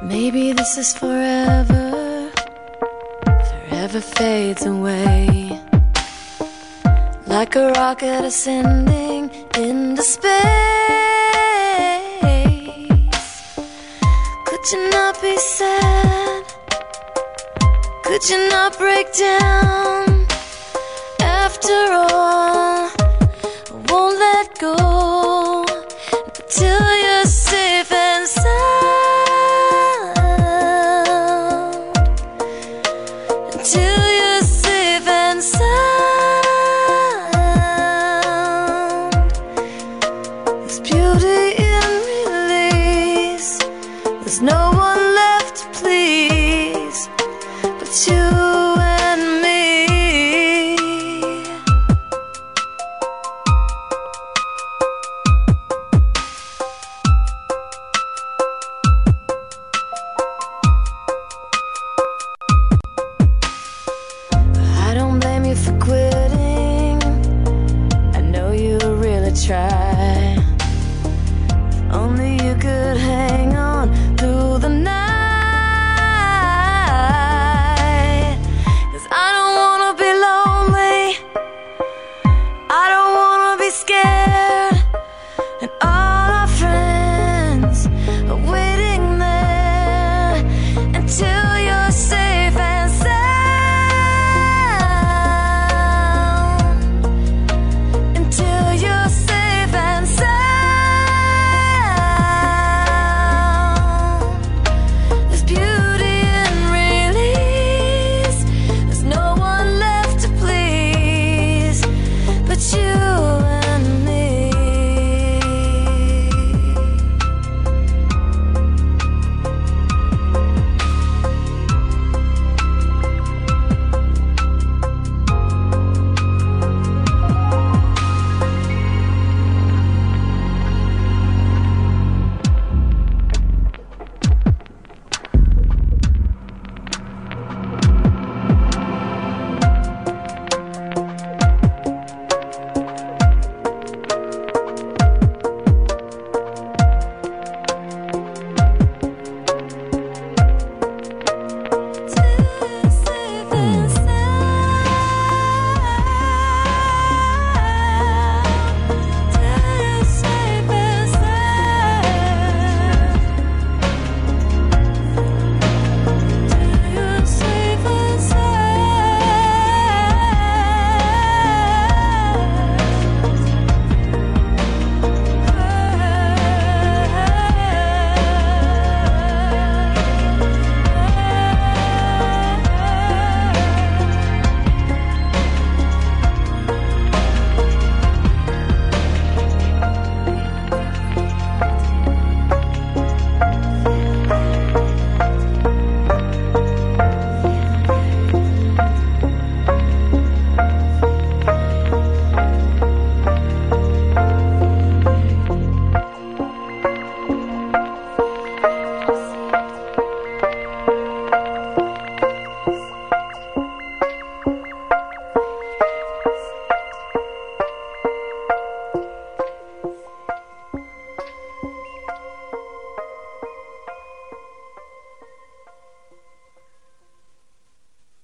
Maybe this is forever, forever fades away, like a rocket ascending into space. Could you not be sad? Could you not break down? After all, I won't let go until you're safe and sound. Until you're safe and sound. There's beauty in release. There's no